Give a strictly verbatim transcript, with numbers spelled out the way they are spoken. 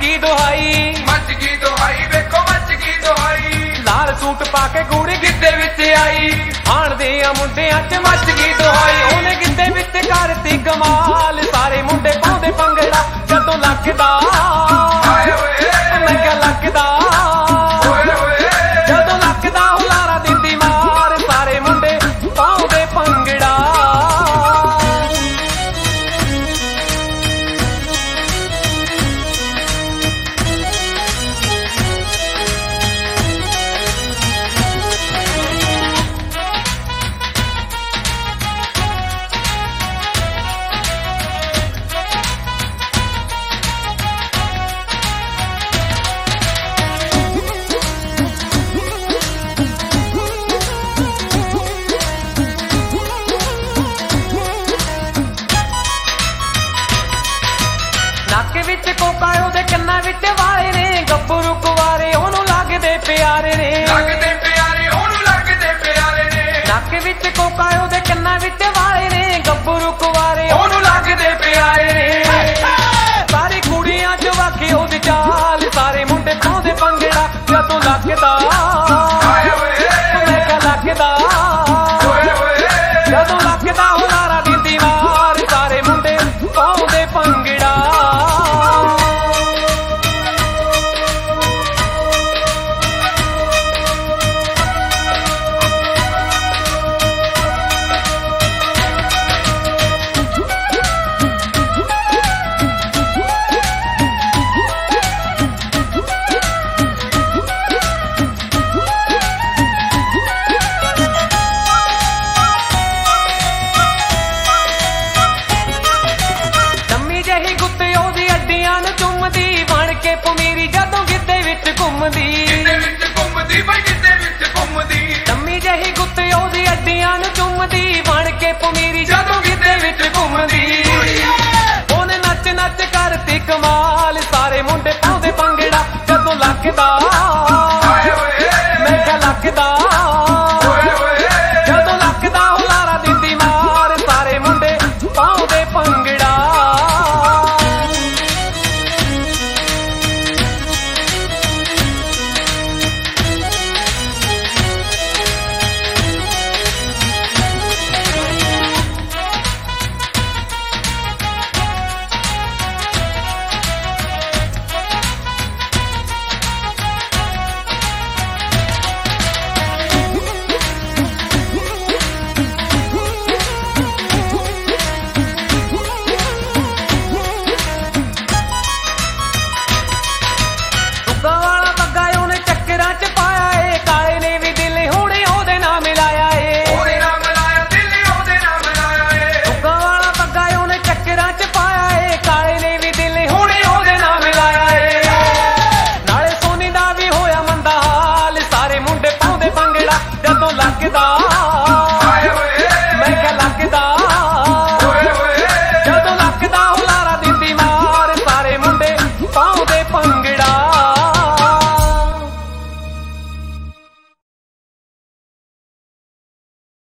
गई दुहाई मच गई दुहाई वेखो मच गई दुहाई लाल सूट पाके कुड़ी गिद्दे विच आई आण दियां मुंडियां च मच गई दुहाई ओने गिद्दे विच करती कमाल सारे मुंडे पाउंदे भंगड़ा जदों लगदा हाय ओए मैं क्या लगदा ओए ओए जदों लगदा हुलारा दिंदी मार सारे मुंडे पाउंदे भंगड़ा नक विच कोका ओदे कन्ना विच वाले ने गब्बरू कुवारे ओनू लगदे प्यारे ने लगदे प्यारे ओनू लगदे प्यारे ने नक विच कोका ओदे कन्ना विच वाले ने गब्बरू कुवारे ओनू लगदे प्यारे ने सारी कुड़ियां च वाके ओदी चाल सारे मुंडे पाउंदे भंगड़ा जदों लगदा हाय ओए मैं क्या लगदा ओए ओए जदों लगदा हुलारा दिंदी मार सारे मुंडे पाउंदे भंगड़ा पमीरी जदों गिद्दे विच घुमदी गिद्दे विच घुमदी बई गिद्दे विच घुमदी लम्मी जही गुत्ते ओदी अड्डियां नूं चुमदी बण के पमीरी जदों गिद्दे विच घुमदी ओने नच नच करती कमाल सारे मुंडे पाउंदे भंगड़ा जदों लगदा हाय ओए मैं क्या लगदा ओए ओए जदों लगदा हुलारा दिंदी मार सारे मुंडे पाउंदे भंगड़ा जदों लगदा